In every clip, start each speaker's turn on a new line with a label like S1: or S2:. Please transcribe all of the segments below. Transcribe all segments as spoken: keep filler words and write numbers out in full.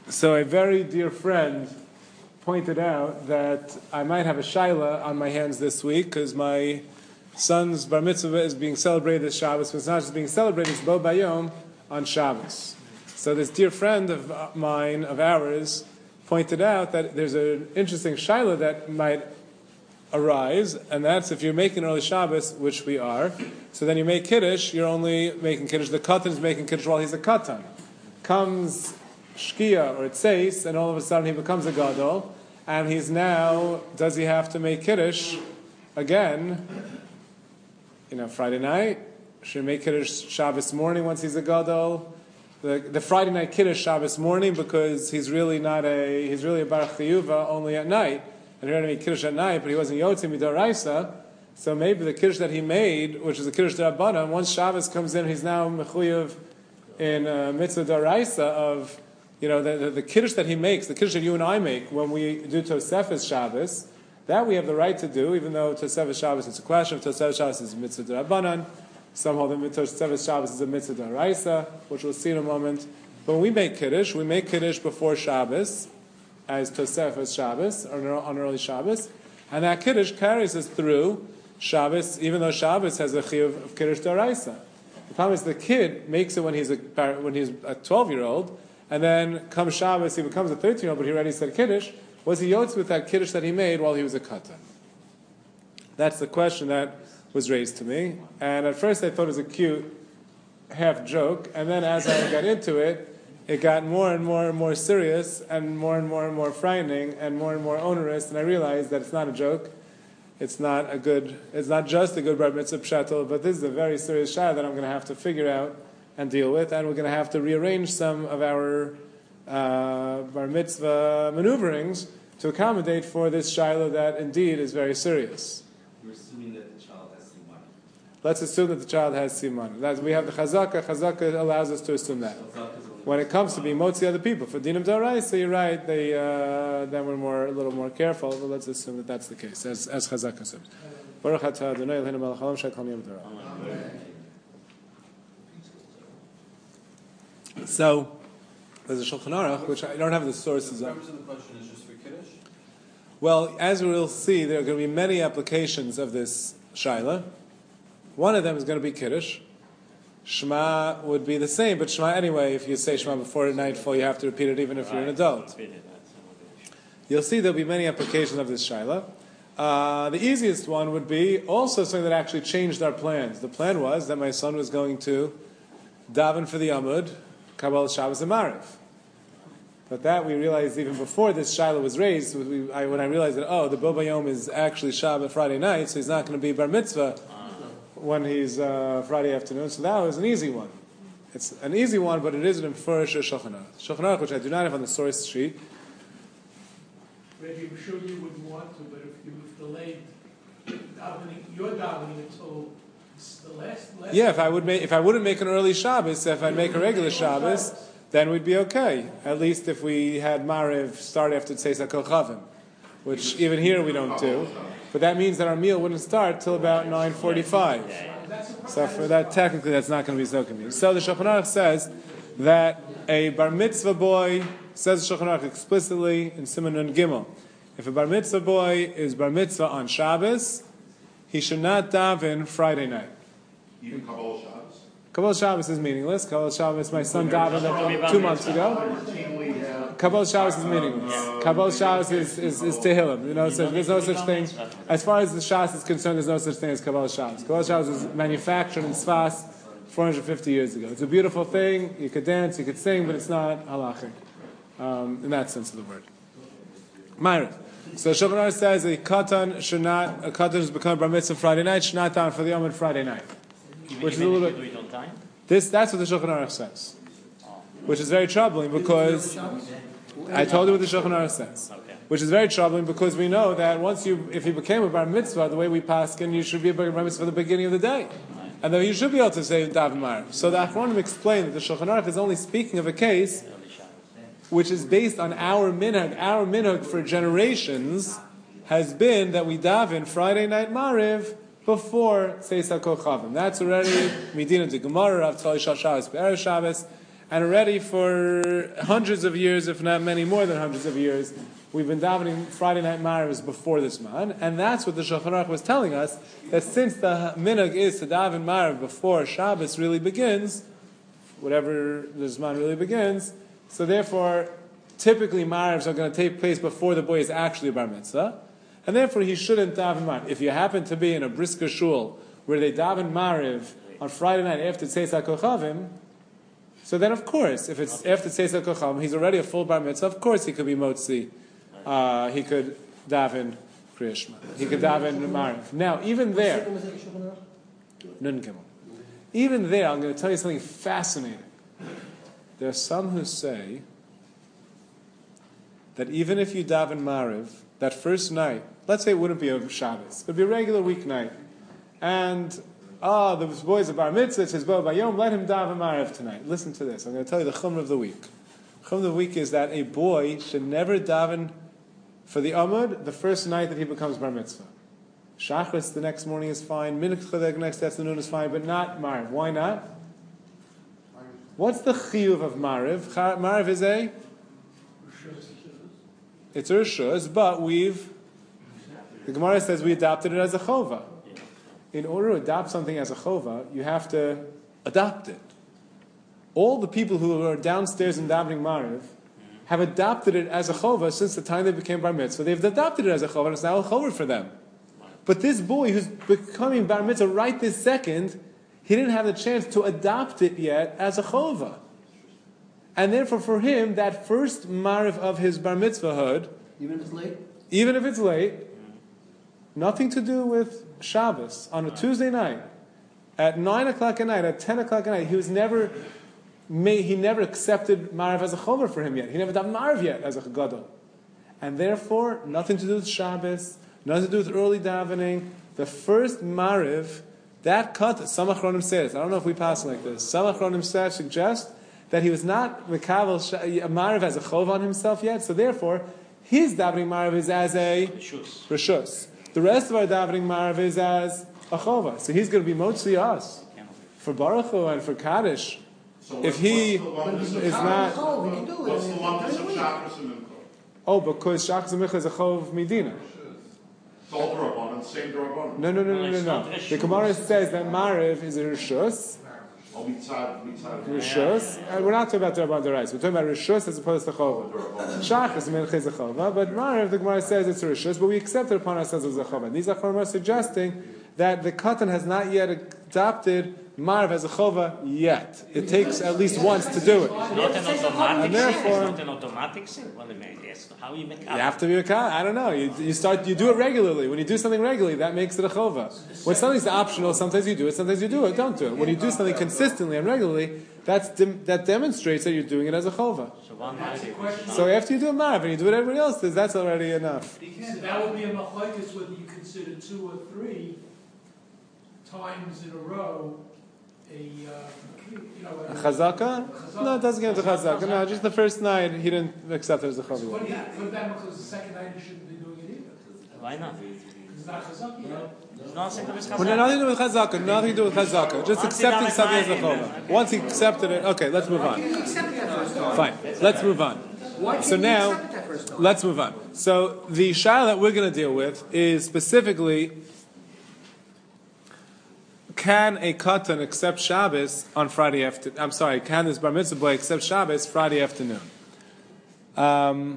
S1: So a very dear friend pointed out that I might have a shaila on my hands this week because my son's bar mitzvah is being celebrated this Shabbos, but it's not just being celebrated, it's Bo Bayom on Shabbos. So this dear friend of mine, of ours, pointed out that there's an interesting shaila that might arise, and that's if you're making early Shabbos, which we are, so then you make Kiddush, you're only making Kiddush, the Katan is making Kiddush while he's a Katan. Comes Shkia or Tzeis, and all of a sudden he becomes a Gadol, and he's now, does he have to make Kiddush again, you know, Friday night? Should he make Kiddush Shabbos morning once he's a Gadol? The, the Friday night Kiddush Shabbos morning because he's really not a, he's really a Baruch Chiyuva only at night, and he had to make Kiddush at night, but he wasn't Yotzei Midoraisa, so maybe the Kiddush that he made, which is the Kiddush D'Rabbanan, once Shabbos comes in, he's now Mechuyev in uh, Mitzvah D'Oraisa of, you know, the, the, the Kiddush that he makes, the Kiddush that you and I make when we do Tosefes Shabbos, that we have the right to do, even though Tosefes Shabbos is a question, if Tosefes Shabbos is a Mitzvah D'Rabbanan, some hold that Tosefes Shabbos is a Mitzvah D'Oraisa, which we'll see in a moment. But when we make Kiddush, we make Kiddush before Shabbos, as Tosefes Shabbos, or on early Shabbos, and that Kiddush carries us through Shabbos, even though Shabbos has a Chiyuv of Kiddush D'Oraisa. The problem is the kid makes it when he's a when he's a twelve-year-old, and then comes Shabbos, he becomes a thirteen-year-old, but he already said Kiddush. Was he yotz with that Kiddush that he made while he was a katan? That's the question that was raised to me. And at first I thought it was a cute half joke, and then as I got into it, it got more and more and more serious, and more and more and more frightening, and more and more onerous, and I realized that it's not a joke. It's not a good, it's not just a good bar mitzvah pshatel, but this is a very serious shayla that I'm going to have to figure out and deal with, and we're going to have to rearrange some of our uh, bar mitzvah maneuverings to accommodate for this shayla that indeed is very serious.
S2: You're assuming that the child has siman.
S1: Let's assume that the child has siman. That's, we have the chazaka. Chazaka allows us to assume that. When it comes to being motzi other people, for dinim d'oraisa, you're right. They uh, then we're more a little more careful. But let's assume that that's the case, as as chazaka says. Baruch atah Adonai Eloheinu melech haolam she'kol yom torah. So there's a Shulchan Aruch, which I don't have the sources
S2: the
S1: of.
S2: purpose of the question is just for Kiddush?
S1: Well, as we'll see, there are going to be many applications of this shaila. One of them is going to be Kiddush. Shema would be the same, but Shema anyway, if you say Shema before nightfall, you have to repeat it even if you're an adult. You'll see there'll be many applications of this shaila. Uh, the easiest one would be also something that actually changed our plans. The plan was that my son was going to daven for the Amud, Kabbalah Shabbos and Mariv. But that we realized even before this shaila was raised, we, I, when I realized that, oh, the Bo Bayom is actually Shabbat Friday night, so he's not going to be bar mitzvah when he's uh, Friday afternoon, so that was an easy one. It's an easy one, but it is an Mefurish Shulchan Aruch. Shulchan Aruch, which I do not have on the source sheet.
S3: Maybe I'm sure you wouldn't want to, but if you've delayed davening, you're davening until the last, last
S1: Yeah, if I would make, if I wouldn't make an early Shabbos, if I'd make a regular Shabbos, then we'd be okay. At least if we had Mariv start after Tzeis HaKochavim, which even here we don't do. But that means that our meal wouldn't start till about nine forty-five. So for that, technically, that's not going to be so convenient. So the Shulchan Aruch says that a bar mitzvah boy, says the Shulchan Aruch explicitly in Siman Nun Gimel, if a bar mitzvah boy is bar mitzvah on Shabbos, he should not daven Friday night.
S4: Even Kabbalah Shabbos?
S1: Kabbalah Shabbos is meaningless. Kabbalah Shabbos, my son davened two months ago. Kabbalah Shabbos is meaningless. Kabbalah Shabbos is, is, is Tehillim. You know, so there's no such thing. As far as the Shas is concerned, there's no such thing as Kabbalah Shabbos. Kabbalah Shabbos was manufactured in Sfas four hundred fifty years ago. It's a beautiful thing. You could dance, you could sing, but it's not halachic um, in that sense of the word. Myra. So Shulchan Aruch says a katan should not, a katan who's become bar mitzvah Friday night should not daven for the Yom Friday night. Which is a little bit. This, that's what the Shulchan Aruch says. Which is very troubling because I told you what the Shulchan Aruch says. Okay. Which is very troubling because we know that once you, if you became a bar mitzvah, the way we paskin, you should be a bar mitzvah at the beginning of the day, and then you should be able to say daven Mariv. So the Achronim explained that the Shulchan Aruch is only speaking of a case which is based on our minhag. Our minhag for generations has been that we daven Friday night Mariv before Tzeis HaKochavim. That's already Medina de Gemara, Rav Tzali Shal Shabbos, Be'erev Shabbos. And already for hundreds of years, if not many more than hundreds of years, we've been davening Friday night Marivs before this man, and that's what the Shulchan Aruch was telling us, that since the minhag is to daven Mariv before Shabbos really begins, whatever the Zman really begins, so therefore, typically Marivs are going to take place before the boy is actually a bar mitzvah, and therefore he shouldn't daven Mariv. If you happen to be in a brisker shul where they daven Mariv on Friday night after Tzeis HaKochavim, so then of course, if it's after Tzeis HaKochavim, he's already a full bar mitzvah, of course he could be motzi. Uh, he could daven Kriya Shema. He could daven Mariv. Now, even there, Nun Gimel. Even there, I'm going to tell you something fascinating. There are some who say that even if you daven Mariv, that first night, let's say it wouldn't be a Shabbos, it would be a regular weeknight, and ah, oh, the boy's a bar mitzvah, it's his bo bayom, let him daven Mariv tonight. Listen to this. I'm going to tell you the chumrah of the week. The chumrah of the week is that a boy should never daven for the Amud, the first night that he becomes bar mitzvah. Shachris the next morning is fine, Mincha the next afternoon is fine, but not Mariv. Why not? What's the chiyuv of Mariv? Mariv is a? It's a rishus, but we've, the Gemara says we adopted it as a chova. In order to adopt something as a chova, you have to adopt it. All the people who are downstairs in davening Mariv have adopted it as a chova since the time they became bar mitzvah. They've adopted it as a chova, and it's now a chova for them. But this boy who's becoming bar mitzvah right this second, he didn't have the chance to adopt it yet as a chova. And therefore for him, that first mariv of his bar mitzvahhood,
S5: even if it's late?
S1: Even if it's late, nothing to do with Shabbos, on a Tuesday night, at nine o'clock at night, at ten o'clock at night, he was never... May, he never accepted Mariv as a chomer for him yet. He never done Mariv yet as a gadol. And therefore, nothing to do with Shabbos, nothing to do with early davening. The first Mariv, that cut, some Achronim says, I don't know if we pass like this, some Achronim says, suggest that he was not Mekavel Mariv as a chov on himself yet, so therefore, his davening Mariv is as a Rishus. The rest of our davening Mariv is as a chova. So he's going to be mostly us. For Baruch Hu and for Kaddish,
S4: So
S1: if
S4: what's-
S1: he
S4: what's the
S1: is not...
S5: Oh, we can do it.
S4: What's the lumpus of Shabbos and Mincha?
S1: Oh, because Shachas and Mincha is a chov Medina.
S4: It's all Durabanan, same Durabanan.
S1: No, no, no, no, no, no. The Gemara says that Mariv is a Rishus,
S4: Oh, mitzad, mitzad.
S1: Rishus, and we're not talking about Duraban Derais. We're talking about Rishus as opposed to Chova. Shachas and Mincha is a Chova, but Mariv, the Gemara says it's a Rishus, but we accept it upon ourselves as a Chova. These Achronim are suggesting that the Katan has not yet adopted Mariv as a chova yet. It takes at least once to do it.
S6: Not an automatic
S1: And
S6: sin.
S1: therefore-
S6: It's not an automatic sin. Well, I mean, yes. How you make
S1: You have to be a kah. I don't know. You, you start. You do it regularly. When you do something regularly, that makes it a chova. When something's optional, sometimes you do it, sometimes you do it. Don't do it. When you do something consistently and regularly, that's dem- that demonstrates that you're doing it as a chova.
S6: So one
S3: That's a question.
S1: So after you do a mariv and you do what everybody else does, that's already enough.
S3: So that would be a machlokes whether you consider two or three times in a row a, uh, you know,
S1: A
S3: a
S1: chazaka? No, it doesn't get into chazaka. No, just the first night he didn't accept it as a
S3: So
S1: chova.
S3: what do you put that because the second night you shouldn't be doing it either?
S6: Why not?
S3: It's not chazak yet.
S6: There's no second is
S1: Well, no, nothing to do with chazaka. Nothing to do with chazaka. Just accepting something as a chova. Once he accepted it, okay, let's move on.
S5: You accepted that first time.
S1: Fine, let's move on.
S5: Why
S1: So
S5: can't
S1: now,
S5: you accept it that first time?
S1: let's move on. So the shayla that we're going to deal with is specifically, can a katan accept Shabbos on Friday afternoon? I'm sorry, can this bar mitzvah boy accept Shabbos Friday afternoon? Um,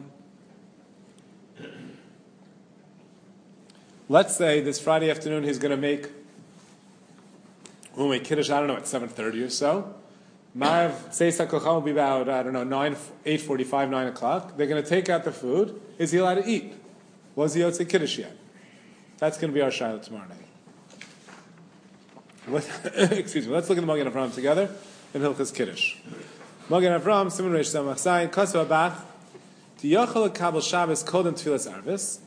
S1: let's say this Friday afternoon he's going to make, we'll make kiddush, I don't know, at seven thirty or so. Mariv Tzeis HaKocham will be about, I don't know, nine, eight forty-five, nine o'clock. They're going to take out the food. Is he allowed to eat? Was he Yotze Kiddush yet? That's going to be our shayla tomorrow night. What, excuse me, let's look at the Magen Avraham together in Hilchas Kiddush. Magen Avraham, Simon Reish Samach Zayin, Kosev Abach, Tiyachal Kabel Shabbos Kodem Tfilas Arvis,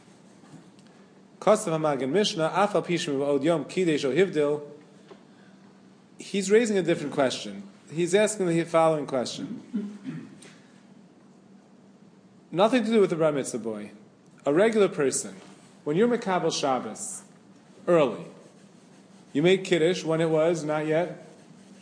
S1: Kosev HaMagen Mishnah, Afal Pishim V'od Yom Kidesh O Hivdil. He's raising a different question. He's asking the following question. Nothing to do with the bar mitzvah boy. A regular person, when you're Mekabel Shabbos, early, you made Kiddush when it was not yet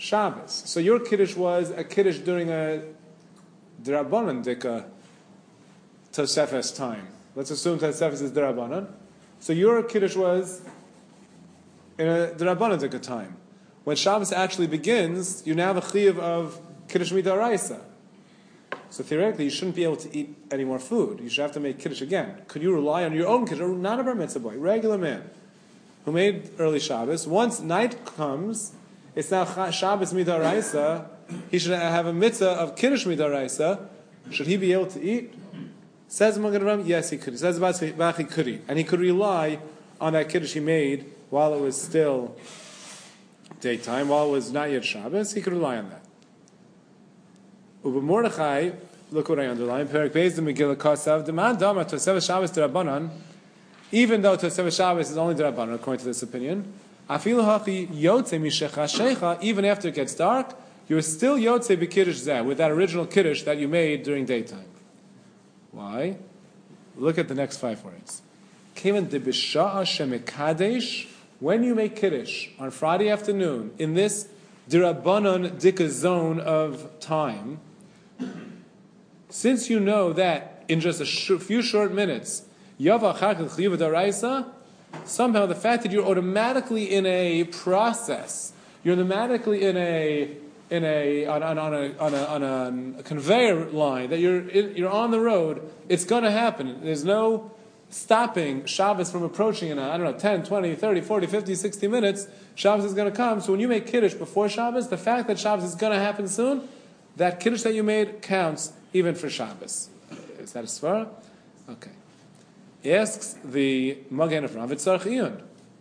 S1: Shabbos. So your kiddush was a kiddush during a D'Rabbanan Dika Tosefes time. Let's assume Tosefes is D'Rabbanan. So your kiddush was in a D'Rabbanan Dika time. When Shabbos actually begins, you now have a chiyuv of kiddush midaraisa. So theoretically, you shouldn't be able to eat any more food. You should have to make kiddush again. Could you rely on your own kiddush, not a bar mitzvah boy, regular man, who made early Shabbos? Once night comes, it's now Shabbos midaraisa. He should have a mitzvah of kiddush midaraisa. Should he be able to eat? Says Magen Avraham, yes, he could. He says Bach, he could eat, and he could rely on that kiddush he made while it was still daytime, while it was not yet Shabbos. He could rely on that. Uber Mordechai, look what I underline. Perik Beis the Megillah Kosav Demand Dama Tosefes Shabbos D'Rabbanan. Even though Tosefes Shabbos is only D'Rabbanan, according to this opinion, Afilu Hachi Yotze Mishecha Shecha. Even after it gets dark, you're still Yotze B'Kiddush Zeh with that original Kiddush that you made during daytime. Why? Look at the next five words. Kevan de Bisha'a Shemikadesh. When you make Kiddush on Friday afternoon in this D'Rabbanan Dika zone of time, since you know that in just a sh- few short minutes, Yava Chakal Chiyuv D'Oraisa, somehow the fact that you're automatically in a process, you're automatically in a in a on, on, on a on a on a conveyor line, that you're in, you're on the road, it's going to happen. There's no stopping Shabbos from approaching in, a, I don't know, ten, twenty, thirty, forty, fifty, sixty minutes. Shabbos is going to come. So when you make Kiddush before Shabbos, the fact that Shabbos is going to happen soon, that Kiddush that you made counts even for Shabbos. Is that a svara? Okay. Asks the Magen Avraham, V'tzarech iyun.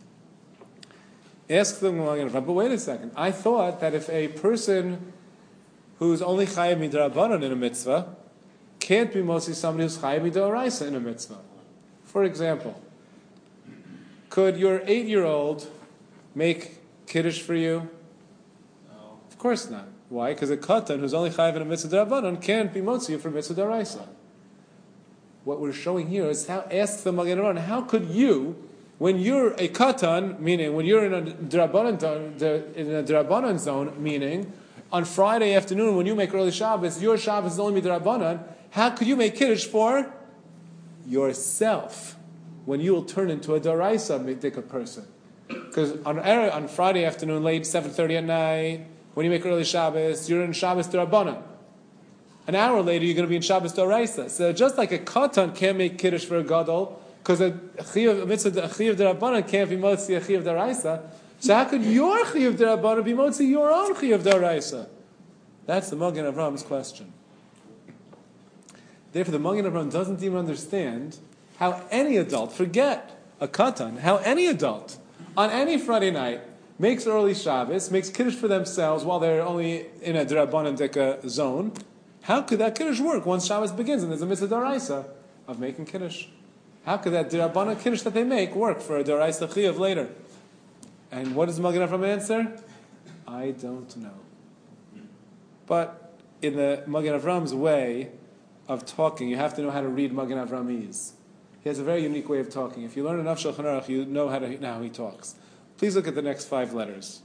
S1: Asks the Magen Avraham, but wait a second. I thought that if a person who's only chayav midrabanan in a mitzvah can't be mostly somebody who's chayav midoraisa in a mitzvah. For example, could your eight-year-old make Kiddush for you?
S2: No.
S1: Of course not. Why? Because a katan who's only chayav in a mitzvah d'Rabbanan can't be motzi for mitzvah d'Oraisa. What we're showing here is how, ask the Magen Avraham, how could you, when you're a katan, meaning when you're in a d'Rabbanan, in a d'Rabbanan zone, meaning on Friday afternoon when you make early Shabbos, your Shabbos is only d'Rabbanan, how could you make Kiddush for yourself when you will turn into a d'Oraisa midika person? Because on on Friday afternoon, late seven thirty at night, when you make early Shabbos, you're in Shabbos d'Rabbanan. An hour later, you're going to be in Shabbos d'Oraisa. So just like a katan can't make Kiddush for a gadol, because a chiyuv, a mitzvah, a chiyuv d'Rabbanan can't be motzi a chiyuv d'Oraisa, so how could your chiyuv d'Rabbanan be motzi your own chiyuv d'Oraisa? That's the Magen Avraham's question. Therefore, the Magen Avraham doesn't even understand how any adult, forget a katan, how any adult on any Friday night makes early Shabbos, makes Kiddush for themselves while they're only in a D'Rabbanan Dika zone. How could that Kiddush work once Shabbos begins and there's a mitzvah d'Oraisa of making Kiddush? How could that D'Rabbanan Kiddush that they make work for a d'Oraisa Chiyuv later? And what does Magen Avraham answer? I don't know. But in the Magen Avraham's way of talking, you have to know how to read Magen Avrahamese. He has a very unique way of talking. If you learn enough Shulchan Aruch, you know how to know how he talks. Please look at the next five letters.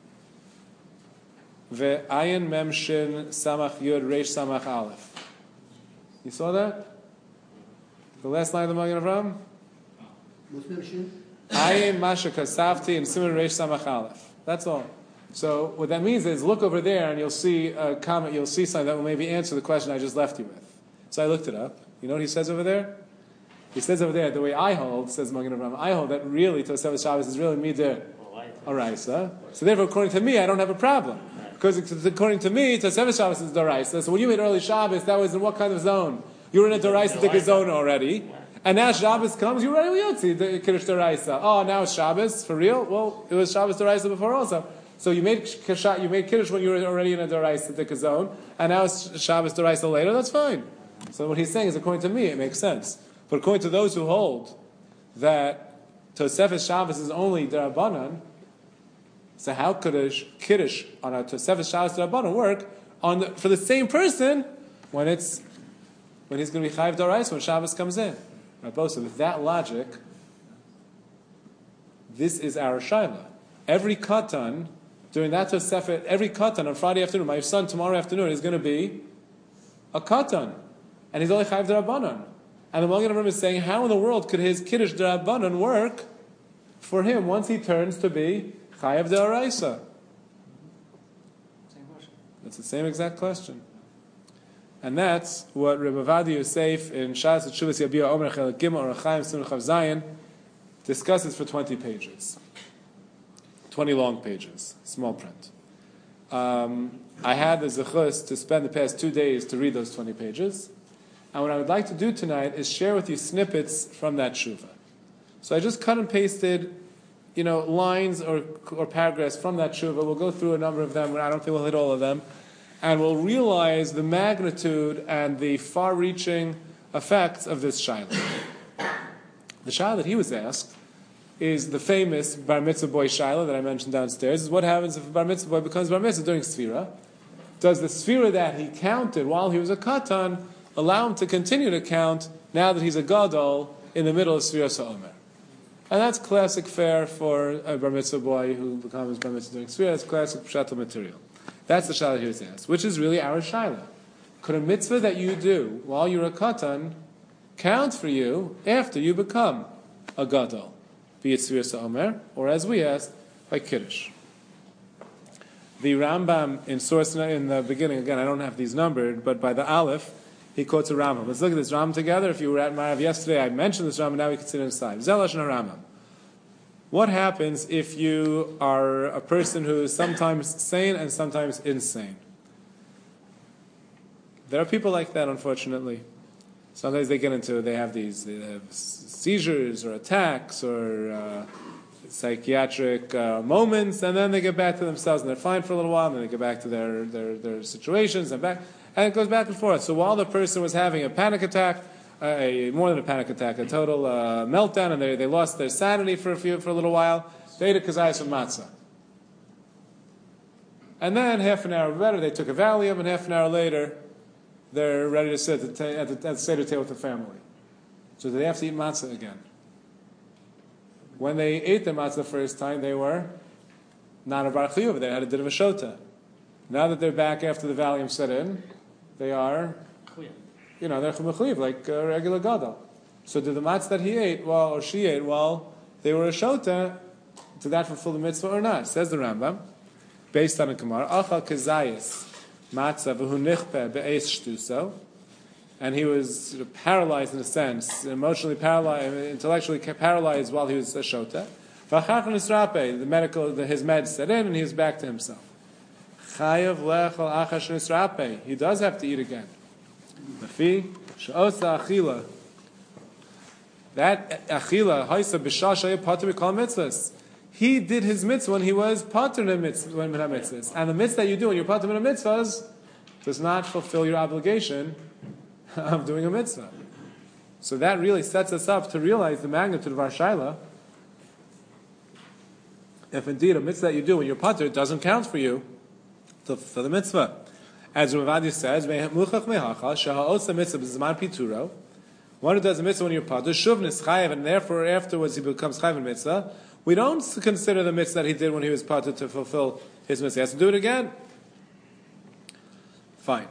S1: Ve'ayin mem shin samach yud reish samach aleph. You saw that? The last line of the Magen Avraham?
S5: What's mentioned?
S1: Ayin masha kasavti and siman reish samach aleph. That's all. So what that means is look over there and you'll see a comment, you'll see something that will maybe answer the question I just left you with. So I looked it up. You know what he says over there? He says over there, the way I hold, says Magen Avraham, I hold that really Tosefes Shabbos is really midah oraisa. So therefore, according to me, I don't have a problem. Because according to me, Tosefes Shabbos is d'oraisa. So when you made early Shabbos, that was in what kind of zone? You were in a d'oraisa Dika zone already. And now Shabbos comes, you're ready to Yotzi, the Kiddush d'oraisa. Oh, now it's Shabbos? For real? Well, it was Shabbos d'oraisa before also. So you made you made Kiddush when you were already in a d'oraisa Dika zone. And now it's Shabbos d'oraisa later, that's fine. So what he's saying is, according to me, it makes sense. But according to those who hold that Tosefes Shabbos is only d'Rabbanan, so how could a Kiddush on a Tosefes Shabbos d'Rabbanan work on the, for the same person when it's when he's going to be Chayiv d'Oraisa when Shabbos comes in? Right, so with that logic, this is our shaila. Every katan during that Tosefet, every katan on Friday afternoon, my son tomorrow afternoon is going to be a katan, and he's only chayiv d'Rabbanan. And the Magen Avraham is saying, how in the world could his kiddush d'Rabbanan work for him once he turns to be chayiv d'Oraisa?
S6: Same question.
S1: That's the same exact question. And that's what Rebbe Ovadia Yosef in Shas Teshuvas Yabia Omer Chelik Gimel or Chaim Simon Chav Zayin discusses for twenty pages. twenty long pages, small print. Um, I had the zechus to spend the past two days to read those twenty pages. And what I would like to do tonight is share with you snippets from that tshuva. So I just cut and pasted, you know, lines or, or paragraphs from that tshuva. We'll go through a number of them. I don't think we'll hit all of them. And we'll realize the magnitude and the far-reaching effects of this shaila. The shaila that he was asked is the famous bar mitzvah boy shaila that I mentioned downstairs. Is what happens if a bar mitzvah boy becomes bar mitzvah during sfira? Does the sfira that he counted while he was a katan allow him to continue to count now that he's a gadol in the middle of sfira sa'omer? And that's classic fare for a bar mitzvah boy who becomes bar mitzvah during sfira. It's classic pshatul material. That's the shaila he was asked, which is really our shaila. Could a mitzvah that you do while you're a katan count for you after you become a gadol, be it sfira sa'omer, or as we asked, by kiddush? The Rambam in source in the beginning, again, I don't have these numbered, but by the Aleph, he quotes a Rambam. Let's look at this Rambam together. If you were at Marav yesterday, I mentioned this Rambam, now we can sit inside. Zelash and Rambam. What happens if you are a person who is sometimes sane and sometimes insane? There are people like that, unfortunately. Sometimes they get into, they have these they have seizures or attacks or uh, psychiatric uh, moments, and then they get back to themselves and they're fine for a little while, and then they get back to their, their, their situations and back, and it goes back and forth. So while the person was having a panic attack, a, more than a panic attack, a total uh, meltdown, and they, they lost their sanity for a few for a little while, they ate a kazayas from matzah. And then half an hour better, they took a Valium, and half an hour later, they're ready to sit at the, at the, at the Seder table with the family. So they have to eat matzah again. When they ate the matzah the first time, they were not a bar chiyuv, they had a bit of a shota. Now that they're back after the Valium set in, they are, you know, they're chumachuyiv, like a regular gadol. So did the matzah that he ate, well, or she ate, while they were a shota, did that fulfill the mitzvah or not? Says the Rambam, based on a Gemara, achal kazayis matzah v'hu nichpeh be'es shtuso, and he was sort of paralyzed in a sense, emotionally paralyzed, intellectually paralyzed while he was a shota. V'achach nisrape, the medical, the, his meds set in, and he was back to himself. Chayav lechol achash nisrape, he does have to eat again. Lefi she'osa achila, that achila haisa b'shasha pater b'kol mitzvahs. He did his mitzvah when he was pater in mitzvahs, and the mitzvah that you do when you're pater in mitzvahs does not fulfill your obligation of doing a mitzvah. So that really sets us up to realize the magnitude of our shaila. If indeed a mitzvah that you do when you're pater doesn't count for you to fulfill the mitzvah. As Ravadi says, one who does a mitzvah when you're pater, shuvnis chayev, and therefore afterwards he becomes chayev in mitzvah, we don't consider the mitzvah that he did when he was pater to fulfill his mitzvah. He has to do it again. Fine.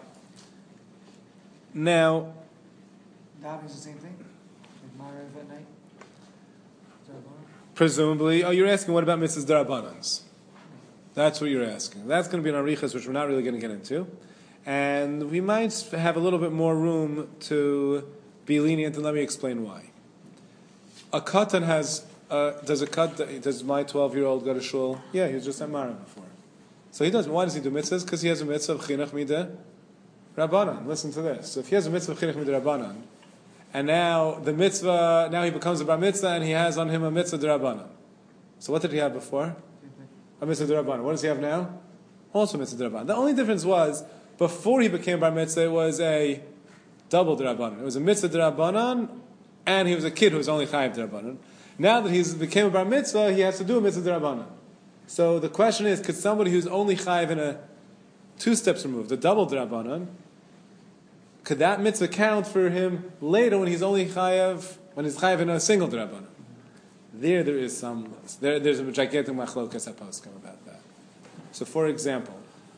S1: Now,
S7: Davening's the same thing? Like Ma'ariv at night?
S1: presumably, oh, you're asking what about mitzvahs d'Rabbanans? That's what you're asking. That's going to be an arichas, which we're not really going to get into. And we might have a little bit more room to be lenient, and let me explain why. A katan has, uh, does a cut, does my twelve-year-old go to shul? Yeah, he was just at Mara before. So he does. Why does he do mitzvahs? Because he has a mitzvah of chinuch mideh Rabbanan. Listen to this. So if he has a mitzvah of chinuch mideh Rabbanan, and now the mitzvah, now he becomes a bar mitzvah, and he has on him a mitzvah d'Rabbanan. So what did he have before? A mitzvah d'Rabbanan. What does he have now? Also mitzvah d'Rabbanan. The only difference was, before he became bar mitzvah, it was a double d'Rabbanan. It was a mitzvah d'Rabbanan, and he was a kid who was only chayiv d'Rabbanan. Now that he's became a bar mitzvah, he has to do a mitzvah d'Rabbanan. So the question is, could somebody who's only chayiv in a two steps removed, a double d'Rabbanan, could that mitzvah count for him later when he's only chayav, when he's chayav in a single d'Rabbanan? There, there is some, there, there's a gigantic machlokas haposkim about that. So, for example,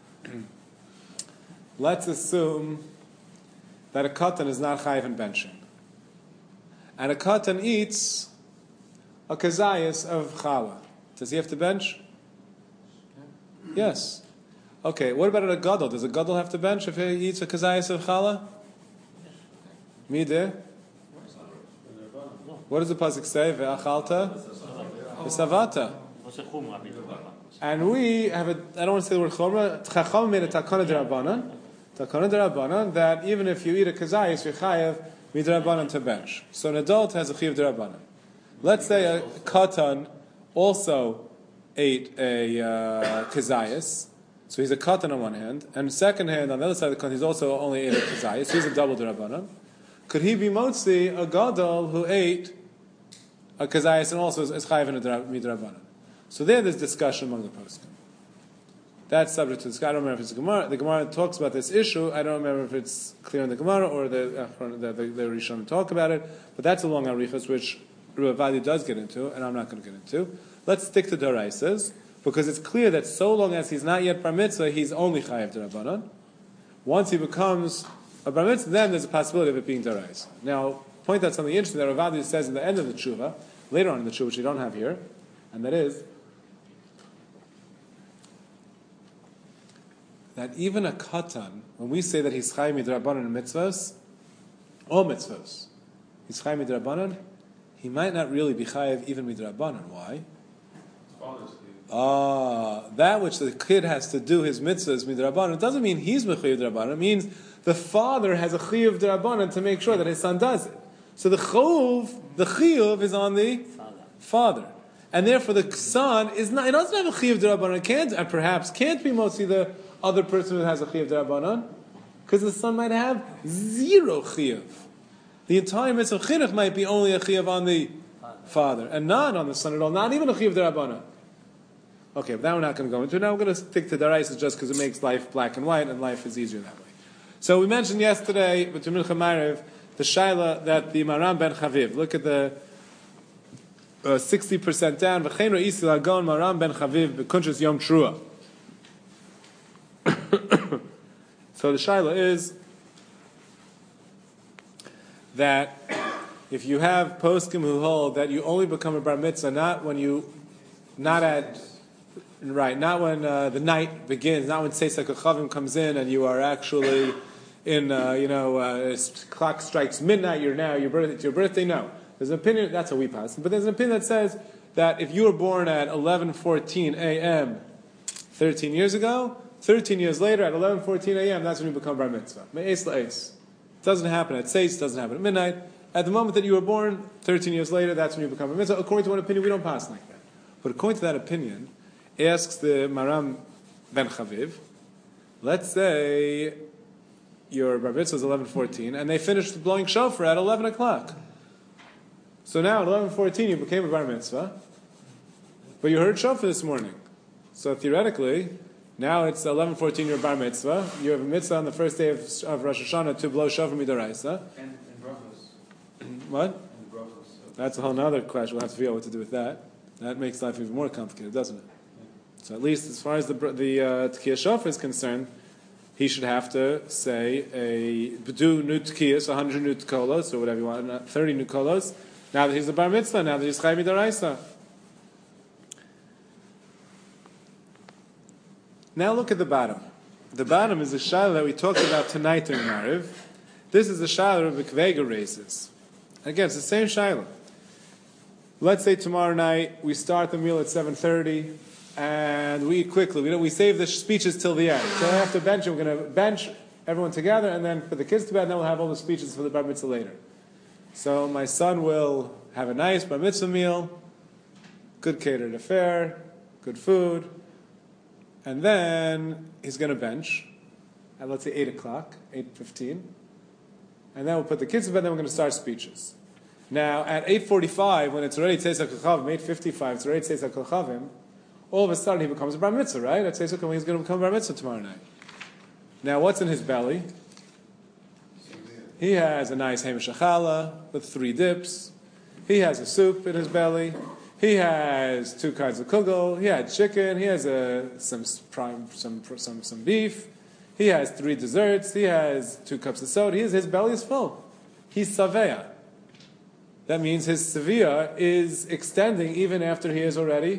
S1: let's assume that a katan is not chayiv in benching, and a katan eats a kazayas of challah. Does he have to bench? Yes. Okay, what about a gadol? Does a gadol have to bench if he eats a kazayas of challah? Mideh? What does the pasuk say? Ve'achalta? Ve'savata. And we have a, I don't want to say the word chomra, Chacham made a takana d'Rabbanan, takana d'Rabbanan, that even if you eat a kazayas, you're chayav midrabbanan to bench. So an adult has a chiv d'Rabbanan. Let's say a katan also ate a uh, kazayas, so he's a katan on one hand, and second hand, on the other side of the katan, he's also only ate a kazayas, so he's a double d'Rabbanan. Could he be motzi a gadol who ate a kazayas and also is chayav in a midrabbanan? So there, there's discussion among the poskim. That's subject to discussion. I don't remember if it's Gemara. The Gemara talks about this issue. I don't remember if it's clear in the Gemara or the uh, the, the, the Rishon talk about it. But that's a long arichas, which Ruvali does get into, and I'm not going to get into. Let's stick to Doraisas, because it's clear that so long as he's not yet bar mitzvah, he's only chayav d'Rabbanan. Once he becomes a bar mitzvah, then there's a possibility of it being Doraisa. Now, point out something interesting that Ruvali says in the end of the tshuva, later on in the tshuva, which we don't have here, and that is that even a katan, when we say that he's chayav midrabbanan in mitzvahs, all mitzvahs, he's chayav midrabbanan, he might not really be chayav even midrabbanan. Why? Ah, that which the kid has to do his mitzvahs midrabbanan doesn't mean he's mechayiv midrabbanan. It means the father has a chiyuv midrabbanan to make sure that his son does it. So the chiyuv, the chiyuv is on the father. father. And therefore the son is not, it doesn't have a chiyuv d'Rabbanan, can't, and perhaps can't be mostly the other person who has a chiyuv d'Rabbanan, because the son might have zero chiyuv. The entire mitzvah chinuch might be only a chiyuv on the father, and not on the son at all, not even a chiyuv d'Rabbanan. Okay, but now we're not going to go into it. Now we're going to stick to Daraisa just because it makes life black and white, and life is easier that way. So we mentioned yesterday, with Mincha Maariv, the shaila that the Maram ben Chaviv, look at the Uh, sixty percent down. V'chein ro'isi lagon Maram ben Chaviv b'kunshus Yom Trua. So the shaila is that if you have poskim who hold that you only become a bar mitzvah not when you, not at, right, not when uh, the night begins, not when Seis HaKochavim comes in and you are actually in, uh, you know, uh, clock strikes midnight. You're now your birthday. It's your birthday. No. There's an opinion, that's how we pass, but there's an opinion that says that if you were born at eleven fourteen a.m. thirteen years ago, thirteen years later at eleven fourteen a.m., that's when you become bar mitzvah. Me'es la'es. It doesn't happen at seis, doesn't happen at midnight. At the moment that you were born, thirteen years later, that's when you become bar mitzvah. According to one opinion, we don't pass like that. But according to that opinion, asks the Maram ben Chaviv, let's say your bar mitzvah is eleven fourteen, and they finished blowing shofar at eleven o'clock. So now at eleven fourteen you became a bar mitzvah, but you heard shofar this morning. So theoretically, now it's eleven fourteen you're bar mitzvah. You have a mitzvah on the first day of, of Rosh Hashanah to blow shofar midoraisa.
S2: And, and brachos.
S1: What?
S2: And brachos.
S1: That's a whole other question. We'll have to figure out what to do with that. That makes life even more complicated, doesn't it? So at least as far as the the uh, Tkiyah shofar is concerned, he should have to say a do new Tkiyahs, one hundred new Tkolos, or whatever you want, thirty new Kolos. Now that he's a bar mitzvah, now that he's chayav midaraisa. Now look at the bottom. The bottom is the shaila that we talked about tonight during Maariv. This is the shaila Rabbi Kvega raises. Again, it's the same shaila. Let's say tomorrow night we start the meal at seven thirty and we eat quickly. We don't, we save the speeches till the end. So after bench, we're going to bench everyone together and then put the kids to bed, and then we'll have all the speeches for the bar mitzvah later. So my son will have a nice bar mitzvah meal, good catered affair, good food, and then he's going to bench at, let's say, eight o'clock, eight fifteen, and then we'll put the kids to bed, and then we're going to start speeches. Now, at eight forty-five, when it's already Tzeis HaKochavim, eight fifty-five, it's already Tzeis HaKochavim, all of a sudden he becomes a bar mitzvah, right? At Tzeis HaKochavim, he's going to become a bar mitzvah tomorrow night. Now, what's in his belly? He has a nice hamish challah with three dips. He has a soup in his belly. He has two kinds of kugel. He had chicken. He has a, some prime, some some some beef. He has three desserts. He has two cups of soda. He has, his belly is full. He's saveya. That means his sevilla is extending even after he is already,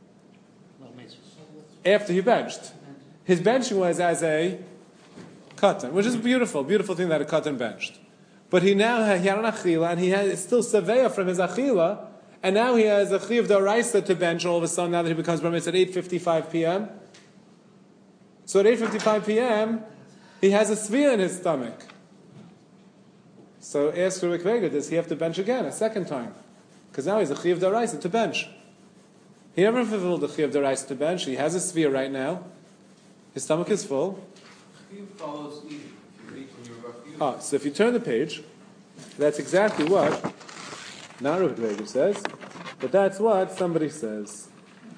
S1: after he benched. His benching was as a katan, which is a beautiful, beautiful thing that a katan benched. But he now had, he had an achila, and he has still saveya from his achila, and now he has a chiv d'oraisa to bench all of a sudden now that he becomes bar mitzvah at eight fifty-five p.m. So at eight fifty-five p.m., he has a svia in his stomach. So ask Rebbe Kvega, does he have to bench again, a second time? Because now he's a chiv d'oraisa to bench. He never fulfilled the chiv d'oraisa to bench. He has a svia right now. His stomach is full.
S2: Chiv follows eating. If you eat when you're about to
S1: Ah, so if you turn the page, that's exactly what not Rebbe Kvega says, but that's what somebody says.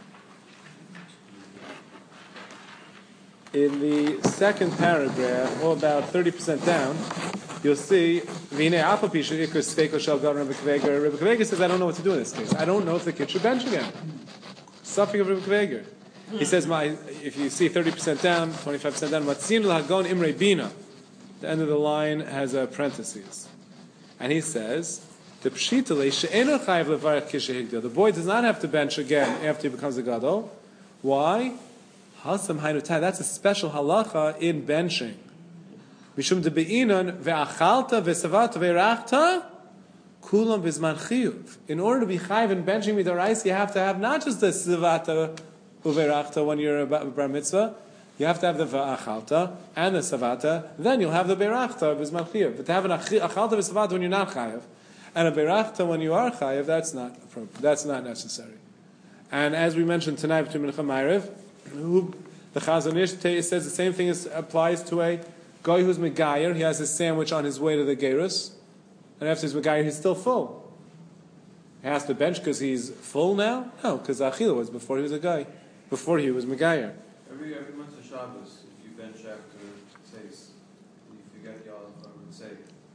S1: In the second paragraph, or about thirty percent down, you'll see, Rebbe Kvega says, I don't know what to do in this case. I don't know if the kid should bench again. Suffering of Rebbe Kvega. He says, my, if you see thirty percent down, twenty-five percent down, Matzin l'hagon imrei bina. The end of the line has a parentheses. And he says, the the boy does not have to bench again after he becomes a gadol. Why? That's a special halacha in benching. Mishum de be'inon ve'achalta ve'savata ve'rachta kulam bizman chiyuv. In order to be chayiv in benching midorais, you have to have not just the savata uve'rachta when you're a bar mitzvah, you have to have the ve'achalta and the savata, then you'll have the be'rachta bizman chiyuv. But to have an achalta ve'savata when you're not chayiv, and a be'rachta when you are chayiv, that's not appropriate. That's not necessary. And as we mentioned tonight between Mincha and Ma'ariv, who the Chazon Ish says the same thing is, applies to a guy who's megayer. He has his sandwich on his way to the gerus, and after he's megayer, he's still full. He has to bench because he's full now? No, because Achila was before he was a guy, before he was megayer.
S2: Every every month of Shabbos, if you bench after Tzeis, you forget Yalav and say.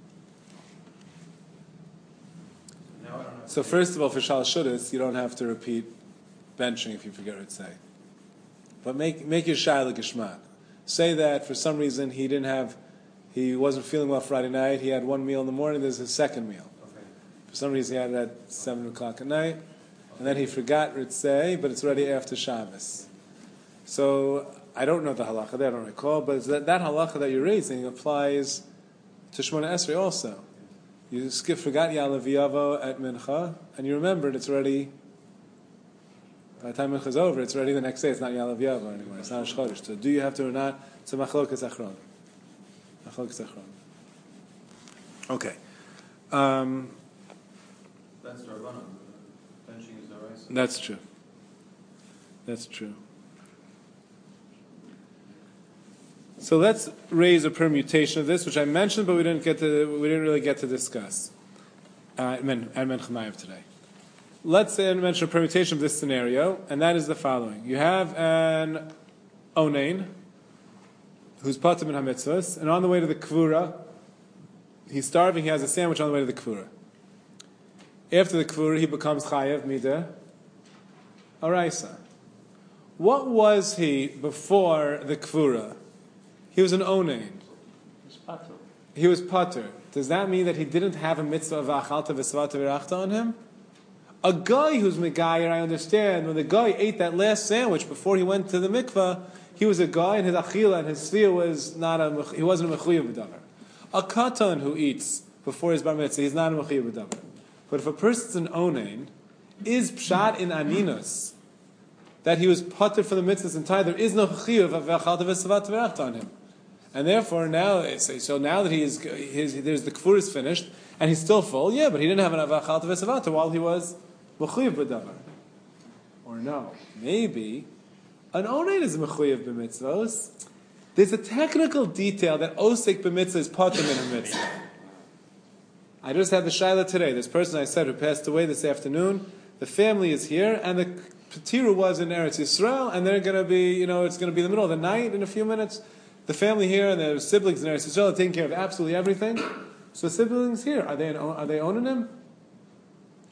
S2: Now I don't have
S1: So
S2: to
S1: first of all, for Shal Shudas, you don't have to repeat benching if you forget what to say. But make make your shayla geshmak. Say that for some reason he didn't have, he wasn't feeling well Friday night. He had one meal in the morning. There's his second meal.
S2: Okay.
S1: For some reason he had it at seven o'clock at night, and then he forgot Ritzei, but it's already after Shabbos. So I don't know the halacha there. I don't recall, but that, that halacha that you're raising applies to Shmona Esrei also. You skip forgot Ya'alav Yavo at Mincha, and you remembered it's already. By the time Mincha is over, it's already the next day. It's not Ya'alav Yavo anymore. It's not a Chodesh. So do you have to or not? It's a Machlokas Achron. Machlokas Achron. Okay. Um,
S2: That's Darbanan. Benching is Daraisa.
S1: that's true. That's true. So let's raise a permutation of this, which I mentioned, but we didn't get to. We didn't really get to discuss. Uh, at Mencha Mayav today. Let's say I mention a permutation of this scenario, and that is the following: you have an onain who's patim in hamitzvos, and on the way to the kvura, he's starving. He has a sandwich on the way to the kvura. After the kvura, he becomes chayav mida araisa. What was he before the kvura? He was an onain. He was pater. Does that mean that he didn't have a mitzvah of achalta v'savata v'rachta on him? A guy who's megayer, I understand, when the guy ate that last sandwich before he went to the mikvah, he was a guy and his achila and his svia was not a, he wasn't a mechuyev b'davar. A katan who eats before his bar mitzvah, he's not a mechuyev b'davar. But if a person's an onain, is pshat in aninus, that he was pater for the mitzvahs entirely, there is no chiyuv of achalta v'savata v'rachta on him. And therefore, now, so now that he is, his, there's the kfur is finished, and he's still full, yeah, but he didn't have an avachalta v'savata while he was mechuyev b'davar. Or no, maybe an onain is mechuyev b'mitzvos. There's a technical detail that osek b'mitzvah is pater min ha-mitzvah. I just had the shaila today. This person I said who passed away this afternoon, the family is here, and the petiru was in Eretz Yisrael, and they're going to be, you know, it's going to be the middle of the night in a few minutes. The family here and their siblings in Eretz Yisrael are taking care of absolutely everything. So siblings here, are they are they owning him?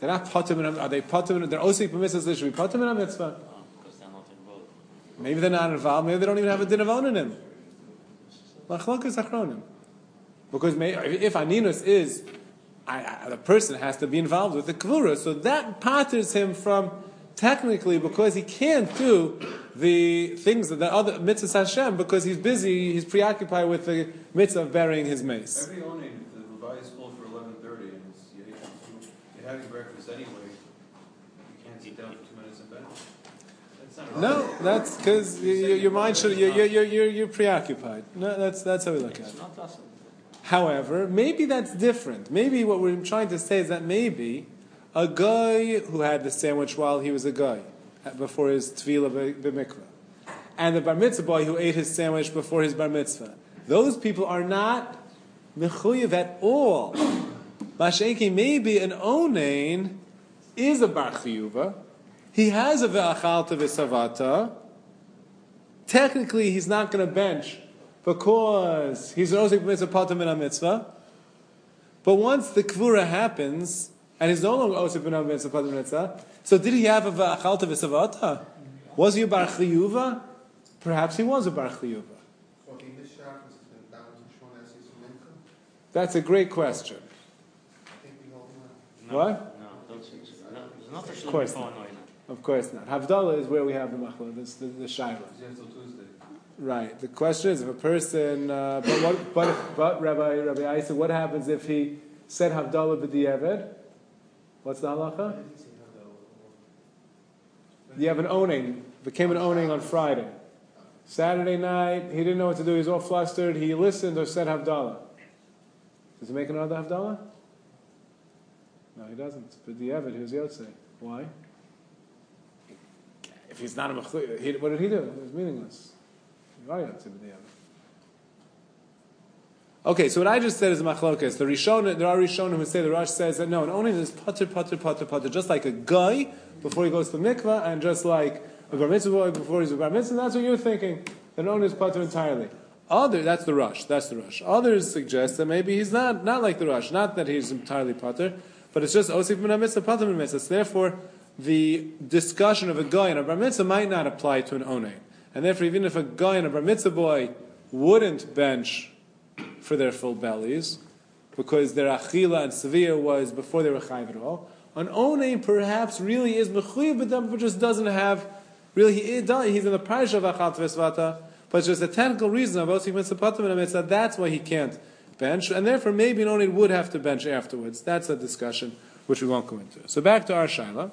S1: They're not potim in a, are they potim in, they're osik b'mitzvah, they should be potim in a mitzvah.
S6: Oh, because they're not involved.
S1: Maybe they're not involved, maybe they don't even have a din of onanim. Machlokas achronim. Because may, if aninus is, I, I, the person has to be involved with the kvura, so that patters him from, technically, because he can't do the things that the other mitzvahs Hashem, because he's busy, he's preoccupied with the mitzvah of burying his mace.
S2: Every oning, if the Levi is full for eleven thirty and it's, you're, you're having breakfast anyway, you can't sit down for two minutes in bed. That's not
S1: No, that's because your, your mind should, you're, you're, you're, you're preoccupied. No, that's, that's how we look at it.
S6: It's not us.
S1: However, maybe that's different. Maybe what we're trying to say is that maybe a guy who had the sandwich while he was a guy, before his tefillah b'mikvah, and the bar mitzvah boy who ate his sandwich before his bar mitzvah, those people are not mechuyev at all. Masha'enki, maybe an onein is a bar chiyuva. He has a ve'achalta v'savata. Technically, he's not going to bench because he's an osik mitzvah patam in a mitzvah. But once the kvura happens, and he's no longer osik in a mitzvah patam in a mitzvah, so did he have a v'achalta v'savata? Was he a bar chiyuva? Perhaps he was a bar chiyuva. That's a great question.
S6: No,
S1: What?
S6: No, don't think so. No, it's not a
S1: Of
S6: shlomo
S1: course
S6: before
S1: not.
S6: Noina.
S1: Of course not. Havdalah is where we have the machla, this the, the shaila.
S2: Yeah, until Tuesday.
S1: Right. The question is if a person, uh, but what, but, but Rabbi Rabbi Isaac, what happens if he said Havdalah b'di'eved? What's the halacha? You have an owning, became an owning on Friday. Saturday night, he didn't know what to do, he was all flustered, he listened or said Havdalah. Does he make another Havdalah? No, he doesn't. But the Evid, who's Yotzei? Why? If he's not a Mechli, he, what did he do? It was meaningless. You are Yotzei with the Evid. Okay, so what I just said is a machlokas. The Rishon, there are Rishonim who say, the Rosh says that no, an onin is pater, pater, pater, pater, just like a guy before he goes to the mikvah, and just like a bar mitzvah boy before he's a bar mitzvah. That's what you're thinking. An onin is pater entirely. Other, that's the Rosh. That's the Rosh. Others suggest that maybe he's not not like the Rosh. Not that he's entirely pater, but it's just osif min mitzvah, pater min mitzvah. So therefore, the discussion of a guy and a bar mitzvah might not apply to an onin, and therefore, even if a guy and a bar mitzvah boy wouldn't bench for their full bellies, because their achila and sevilla was before they were chayiv at all. An onein perhaps really is mechuyev b'dam, but just doesn't have, really he is, he's in the parsha of achal tvesvata, but it's just a technical reason of osik mitzvah patam and mitzvah, that's why he can't bench, and therefore maybe an onein would have to bench afterwards. That's a discussion which we won't go into. So back to our shaila.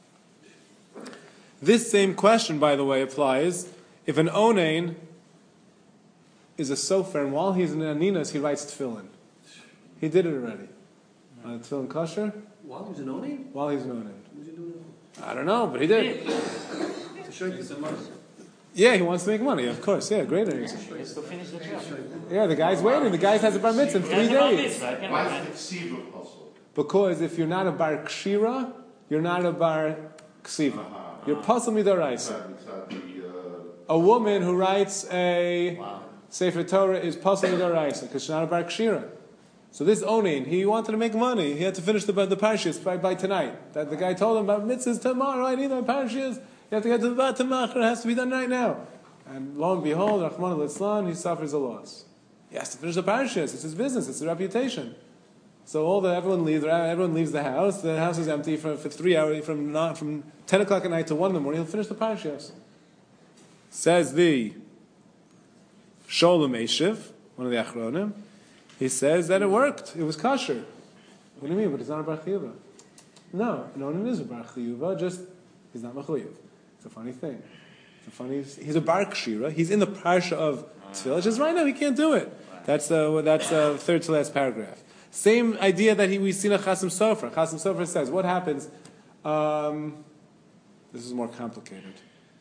S1: This same question, by the way, applies if an onein is a sofer, and while he's in Aninas, he writes tefillin. He did it already. Uh, tefillin kosher?
S5: While he was an oning?
S1: While he's in Onin.
S5: What was he doing it
S1: I don't know, but he did.
S5: for? To show you some money.
S1: Yeah, he wants to make money, of course. Yeah, great answer.
S6: He has to finish the job.
S1: Yeah, the guy's waiting. The guy has a bar mitzvah in
S6: He
S1: three
S6: has a bar
S1: days.
S6: mitzvah, I can
S4: Why
S6: imagine.
S4: is the ksiva puzzle?
S1: Because if you're not a bar kshira, you're not a bar ksiva.
S4: Uh-huh.
S1: You're pasal midaraisa.
S4: Besides the, uh,
S1: A woman who writes a
S6: Wow.
S1: Sefer Torah is pasal midaraisa because she's not a bar kshira. So this onin, he wanted to make money. He had to finish the the parashas by, by tonight. That the guy told him about mitzvahs tomorrow. I need the parashas. You have to get to the batamachar. It has to be done right now. And lo and behold, Rahman al-Islam, he suffers a loss. He has to finish the parashas. It's his business. It's his reputation. So all the everyone leaves. Everyone leaves the house. The house is empty for, for three hours from not, from ten o'clock at night to one in the morning. He'll finish the parashas. Says the Sholem Eshiv, one of the Achronim. He says that it worked. It was kosher. What do you mean? But it's not a bar chiyuva. No, no one is a bar chiyuva. Just he's not mechuyev. It's a funny thing. It's a funny. He's a bar kshira. He's in the parsha of tefillah. Just right now he can't do it. That's the that's the third to last paragraph. Same idea that he we see in Chasim Sofer. Chasim Sofer says what happens. Um, this is more complicated.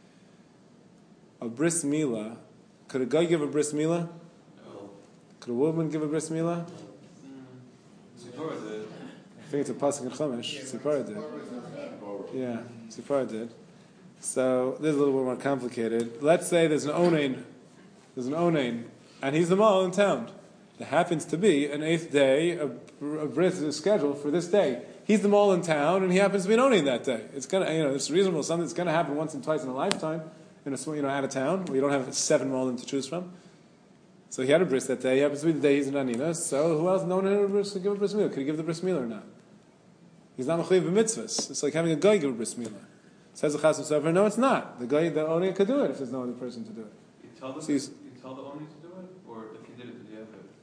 S1: A bris milah. Could a guy give a bris milah? Could a woman give a bris milah?
S2: Zipporah did.
S1: I think it's a pasuk in Chumash. Zipporah did. Yeah, Zipporah did. So this is a little bit more complicated. Let's say there's an onain, there's an onain, and he's the mall in town, There happens to be an eighth day, a, a bris is scheduled for this day. He's the mole in town, and he happens to be an Oni that day. It's gonna, you know, it's reasonable. Something that's gonna happen once and twice in a lifetime, in a, you know, out of town where you don't have seven molim to choose from. So he had a bris that day. He happens to be the day he's in Anina. So who else? No one had a bris to give a bris milah. Could he give the bris milah or not? He's not mechuyev b'mitzvahs. It's like having a guy give a bris milah. Says the Chasam Sofer, no, it's not. The guy, the Oni could do it if there's no other person to do it.
S2: You tell the,
S1: So
S2: you tell the Oni to do it, or if you did it, did you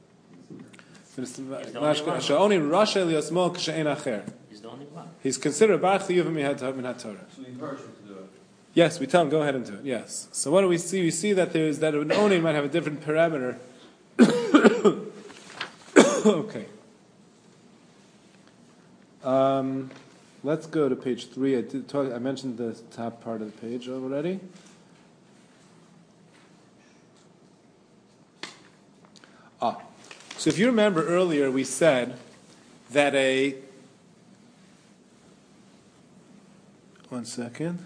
S2: have it?
S1: Sha'oni rasha liyasmol k'she'en acher.
S6: He's the only one.
S1: He's considered Baruch Chiyuv min HaTorah.
S2: So you encourage him to do it.
S1: Yes, we tell him, go ahead and do it, yes. So what do we see? We see that there's that an Oni might have a different parameter. Okay. Um, let's go to page three. I, did talk, I mentioned the top part of the page already. Ah, so if you remember earlier, we said that a one second.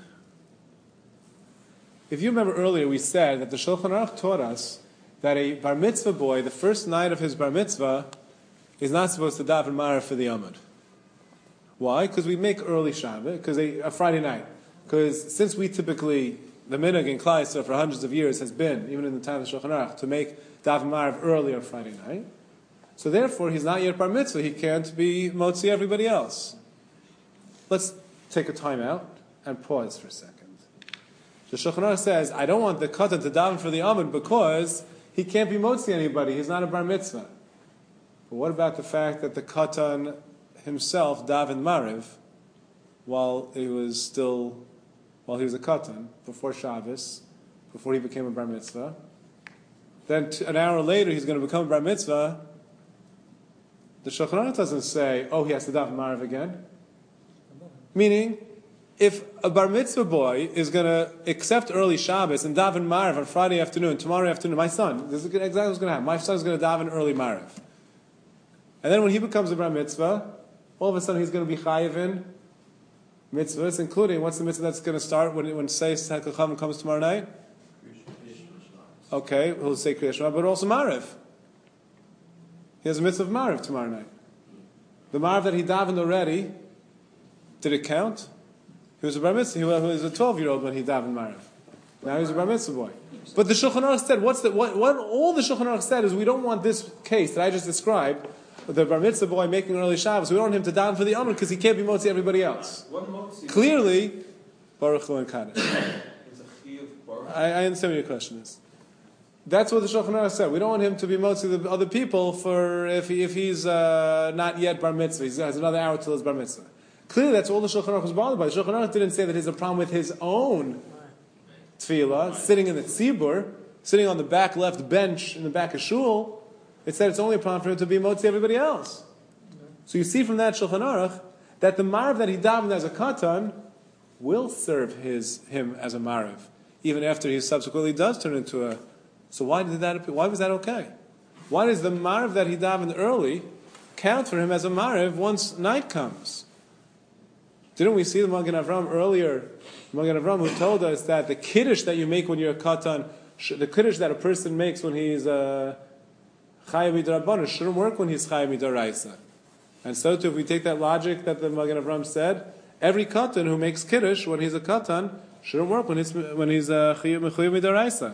S1: If you remember earlier, we said that the Shulchan Aruch taught us that a bar mitzvah boy, the first night of his bar mitzvah, is not supposed to daven Marav for the Amud. Why? Because we make early Shabbat, because a Friday night. Because since we typically, the minhag in Klal Yisrael for hundreds of years has been, even in the time of the Shulchan Aruch, to make daven Marav early on Friday night. So therefore, he's not yet bar mitzvah. He can't be motzi everybody else. Let's take a time out and pause for a second. The Shulchan Aruch says, I don't want the katan to daven for the Amud because he can't be motzi anybody. He's not a bar mitzvah. But what about the fact that the katan himself davened Mariv while he was still, while he was a katan, before Shabbos, before he became a bar mitzvah? Then t- an hour later he's going to become a bar mitzvah. The Shulchan Aruch doesn't say, oh, he has to daven Mariv again. Meaning, if a bar mitzvah boy is going to accept early Shabbos and daven Mariv on Friday afternoon, tomorrow afternoon, my son, this is exactly what's going to happen. My son is going to daven early Mariv. And then when he becomes a bar mitzvah, all of a sudden he's going to be chayiv in mitzvahs, including, what's the mitzvah that's going to start when, when Seis HaKachavim comes tomorrow night? Okay, he'll say Kriya Shema, but also Mariv. He has a mitzvah of Mariv tomorrow night. The Mariv that he davened already, did it count? He was a bar mitzvah. He was a twelve-year-old when he davened Mariv. Now he's a bar mitzvah boy. But the Shulchan Aruch said, what's the, what, what all the Shulchan Aruch said is we don't want this case that I just described, the bar mitzvah boy making early Shabbos. We don't want him to daven for the Amud because he can't be motzi everybody else. Clearly, Baruch Hu and Kaddish. I, I understand what your question is. That's what the Shulchan Aruch said. We don't want him to be motzi the other people for if he, if he's uh, not yet bar mitzvah. He has another hour till his bar mitzvah. Clearly, that's all the Shulchan Aruch was bothered by. The Shulchan Aruch didn't say that there's a problem with his own tefillah, sitting in the tzibur, sitting on the back left bench in the back of shul. It said it's only a problem for him to be motzi everybody else. So you see from that Shulchan Aruch that the Mariv that he davened as a katan will serve his him as a Mariv, even after he subsequently does turn into a. So why did that? Why was that okay? Why does the Mariv that he davened early count for him as a Mariv once night comes? Didn't we see the Magen Avram earlier? Magen Avram who told us that the kiddush that you make when you're a katan, the kiddush that a person makes when he's a chayav midrabanan shouldn't work when he's chayav midaraisa. And so too, if we take that logic that the Magen Avram said, every katan who makes kiddush when he's a katan shouldn't work when he's when he's a chayav midaraisa.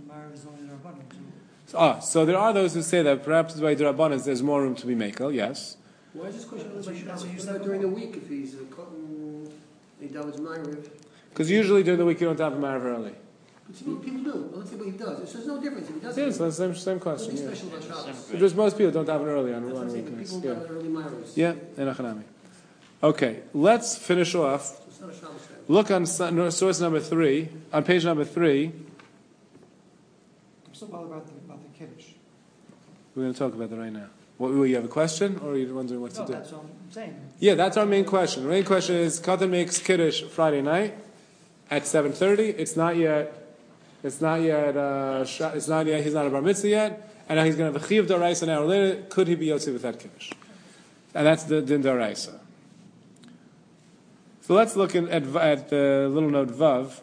S1: Ah, so there are those who say that perhaps by drabanan there's more room to be makel. Yes.
S5: Why is this question on Shabbos? He's not during the week if he's a cotton, he does Ma'ariv.
S1: Because usually during the week you don't have a Ma'ariv early.
S5: People do. Well, let's see what he does. So there's no difference if he does.
S1: Yes, that's the same, same question.
S5: What's
S1: Yeah.
S5: special about Shabbos?
S1: Because most people don't have it early on,
S5: That's what
S1: on
S5: I'm saying.
S1: weekends.
S5: People
S1: Yeah,
S5: have early Ma'arivs.
S1: yeah, in Achanami. Okay, let's finish off.
S5: So it's not a Shabbos thing.
S1: Look on so- no, source number three, on page number three.
S7: I'm still bothered about the, about the Kiddush.
S1: We're going to talk about that right now. What, you have a question, or are you wondering what
S7: No,
S1: to do?
S7: that's what I'm saying.
S1: Yeah, that's our main question. The main question is, Katan makes Kiddush Friday night at seven thirty. It's not yet, it's not yet, uh, sh- it's not yet, he's not a bar mitzvah yet, and now he's going to have a Chiyuv D'Oraisa an hour later. Could he be Yotzi with that Kiddush? And that's the Din D'Oraisa. So let's look in, at, at the little note Vav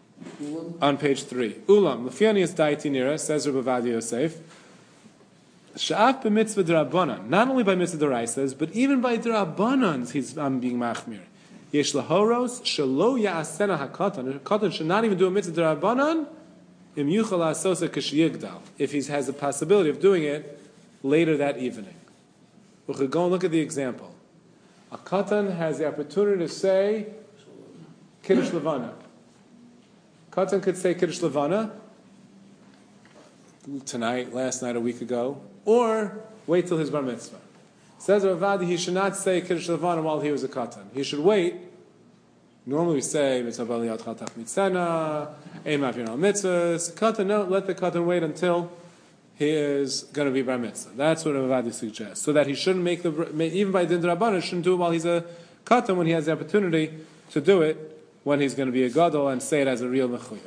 S1: on page three. Ulam, Lefianius Daiti Nira, says Rabbi Vadi Yosef. Sha'af b'mitzvah d'Rabbanan, not only by mitzvah d'Oraisas, but even by d'Rabbanans, he's I'm being machmir. Yesh lahoros shelo ya'asena hakatan. A katan should not even do a mitzvah d'Rabbanan im yuchal ha'asosa k'sheyigdal, if he has the possibility of doing it later that evening. We could go and look at the example. A katan has the opportunity to say Kiddush Levana. Katan could say Kiddush Levana tonight, last night, a week ago, or wait till his bar mitzvah. Says Rav Ovadia he should not say Kiddush Levana while he was a katan. He should wait. Normally we say mitzvah b'aliyat chal tach mitzena, ein mafir al mitzvahs. Katan, no, let the katan wait until he is going to be bar mitzvah. That's what Rav Ovadia suggests. So that he shouldn't make the, even by din d'Rabbanan, shouldn't do it while he's a katan, when he has the opportunity to do it when he's going to be a gadol and say it as a real mechuyev.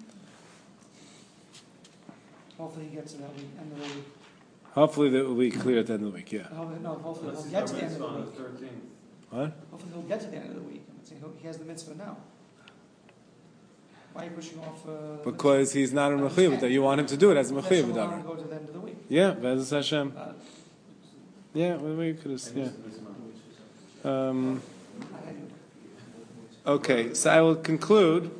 S7: Hopefully he gets to that week, end of the week.
S1: Hopefully that will be clear at the end of the week, yeah.
S7: No, no, hopefully
S2: That's
S7: he'll
S2: his
S7: get to the end
S2: mitzvah
S7: of the
S2: on the
S7: week.
S2: thirteenth.
S1: What?
S7: Hopefully he'll get to the end of the week. I'm saying he has the mitzvah now. Why are you pushing off? Uh, the
S1: Because he's not a mechuyev, that you want him to do it as a
S7: mitzvah?
S1: mechuyev.
S7: Let's allow him to go to the end of the week.
S1: Yeah, Be'ez Hashem.
S7: Uh,
S1: Yeah, well, we could have, yeah. Um,
S7: I-
S1: okay, so I will conclude.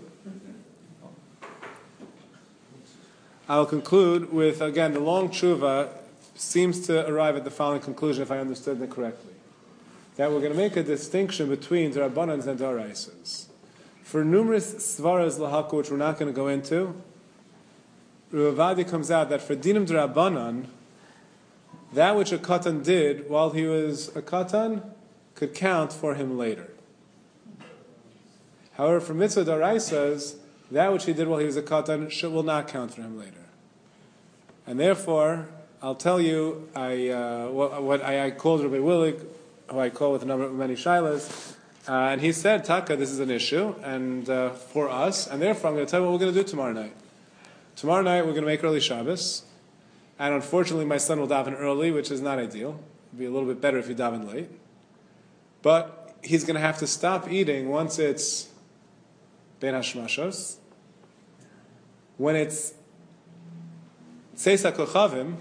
S1: I will conclude with, again, the long tshuva seems to arrive at the following conclusion, if I understood it correctly. That we're going to make a distinction between D'Rabbanans and D'Oraisas. For numerous svaras lahaka, which we're not going to go into, Rav Ovadia comes out that for dinim D'Rabbanan, that which a katan did while he was a katan could count for him later. However, for mitzvah d'oraisas, that which he did while he was a katan should, will not count for him later. And therefore, I'll tell you, I uh, what, what I, I called Rabbi Willig, who I call with a number of many shilas, uh, and he said, Taka, this is an issue, and uh, for us, and therefore I'm going to tell you what we're going to do tomorrow night. Tomorrow night we're going to make early Shabbos. And unfortunately, my son will daven early, which is not ideal. It would be a little bit better if he daven late. But he's going to have to stop eating once it's Ben Hashmashos. When it's Tzeis HaKochavim,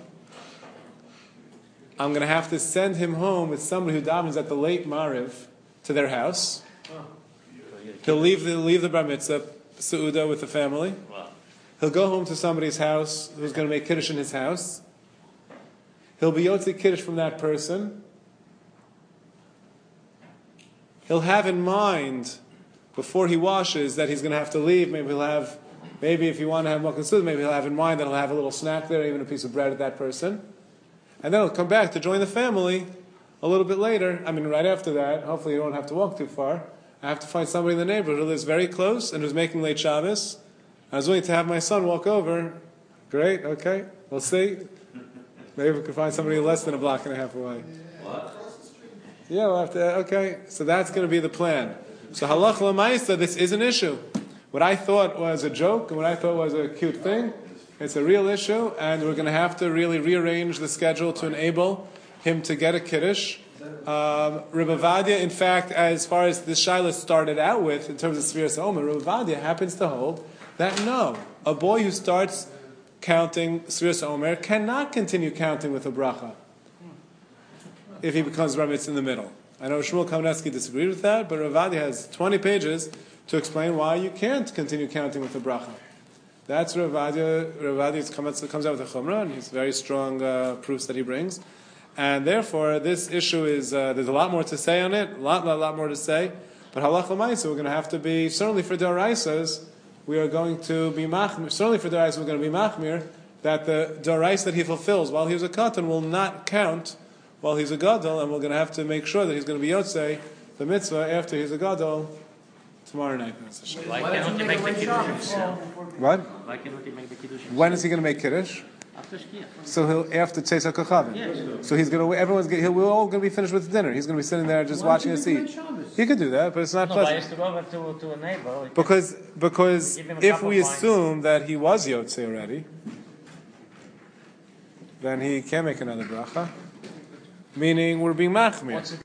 S1: I'm going to have to send him home with somebody who davens at the late Mariv to their house. He'll leave the, leave the Bar Mitzvah, Seudah with the family.
S6: Wow.
S1: He'll go home to somebody's house who's going to make Kiddush in his house. He'll be Yotzi Kiddush from that person. He'll have in mind, before he washes, that he's going to have to leave. Maybe he'll have, maybe if you want to have Mokum Suda, maybe he'll have in mind that he'll have a little snack there, even a piece of bread at that person. And then he'll come back to join the family a little bit later. I mean, right after that. Hopefully you don't have to walk too far. I have to find somebody in the neighborhood who lives very close and who's making late Shabbos. I was willing to have my son walk over. Great, okay, we'll see. Maybe we can find somebody less than a block and a half away.
S2: What?
S1: Yeah, we'll have to, okay. So that's going to be the plan. So halach l'maisa, this is an issue. What I thought was a joke and what I thought was a cute thing, it's a real issue, and we're going to have to really rearrange the schedule to enable him to get a kiddush. Um, Rav Ovadia, in fact, as far as the Shiloh started out with, in terms of Sfiras HaOmer, Rav Ovadia happens to hold that no, a boy who starts counting Sfiras HaOmer cannot continue counting with a bracha if he becomes Bar Mitzvah in the middle. I know Shmuel Kamenetsky disagreed with that, but Rav Ovadia has twenty pages to explain why you can't continue counting with a bracha. That's Rav Ovadia. Rav Ovadia comes, comes out with a chumrah, and he's very strong uh, proofs that he brings. And therefore, this issue is, uh, there's a lot more to say on it, a lot, lot, lot more to say. But halach l'maisa, we're going to have to be, certainly for d'oraisas, we are going to be machmir, certainly for d'oraisas, we're going to be machmir, that the d'orais that he fulfills while he was a katan will not count while he's a gadol, and we're going to have to make sure that he's going to be yotzei, the mitzvah, after he's a gadol, tomorrow night.
S6: Why cannot he make the kiddush?
S1: What?
S6: Why cannot he make the kiddush?
S1: When is he going to make kiddush?
S6: After Shkia.
S1: So he'll after Tzeis HaKochavim.
S6: Yes.
S1: So he's going to. Everyone's. He'll, we're all going to be finished with dinner. He's going to be sitting there just watching us eat. He could do that, but it's not
S6: No, but I
S1: pleasant.
S6: used to go over to, to a neighbor. he
S1: Because because
S6: Give him a
S1: if
S6: cup
S1: we
S6: of wine.
S1: assume that he was Yotze already, then he can't make another bracha. Meaning we're being machmir.
S6: What's it